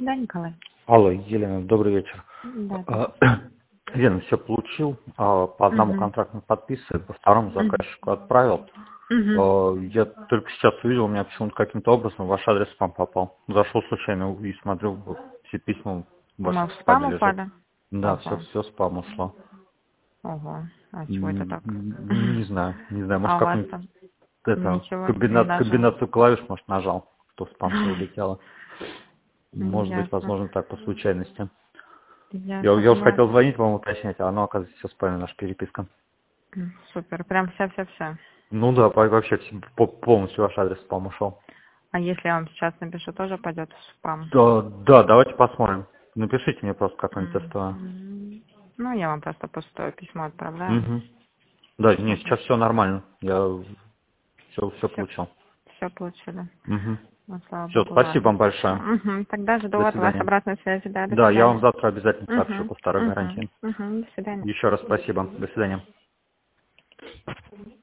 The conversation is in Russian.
Да, Николай. Алло, Елена, добрый вечер. Да. Елена, все получил, по одному контракту подписываю, по второму заказчику отправил. Я только сейчас увидел, у меня почему-то каким-то образом ваш адрес в спам попал. Зашел случайно и смотрю, все письма в Мы вашем в спам спаме лежат. упали? Да, Ого. все спам ушло. Ого. А чего это так? Не знаю, может А у вас как-нибудь там это, ничего не нажал? комбинацию клавиш, может, нажал, что в спам все улетело. Может быть, Ясно. возможно, так, по случайности. Я Ясно, уже хотел понятно. звонить вам уточнять, а оно, оказывается, все спамит, наша переписка. Супер. Прям вся-вся-вся. Ну да, вообще полностью ваш адрес в спам ушел. А если я вам сейчас напишу, тоже пойдет в спам? Да, давайте посмотрим. Напишите мне просто какое-нибудь тестовое. Ну, я вам просто пустое письмо отправляю. Угу. Да, нет, сейчас все нормально. Я все получил. Все получили. Угу. Ну, слава Все, богу, спасибо ладно. вам большое. Тогда жду До от вас свидания. обратной связи. Да, до Да, я вам свидания. завтра обязательно сообщу по второй гарантии. До свидания. Еще раз спасибо. До свидания.